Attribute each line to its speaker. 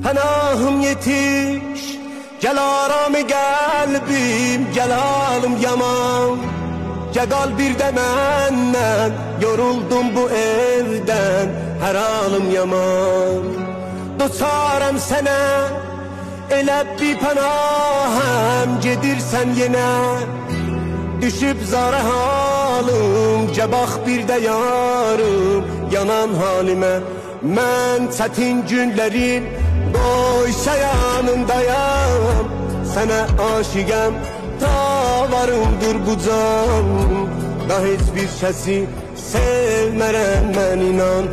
Speaker 1: Pənahım yetiş, gəl aramı qəlbim, gəl halım yaman. Gəl bir də məndən, yoruldum bu evdən, hər halım yaman. Doçaram sənə, elə bir pənahəm, gedirsən yenə. Düşüb zara halım, gəbax bir də yarım, yanan halimə. Mən çətin günlərin qoysa yanındayam, sənə aşiqəm, ta varımdır bu can. Da heç bir kəsi sevmərəm mən, inan.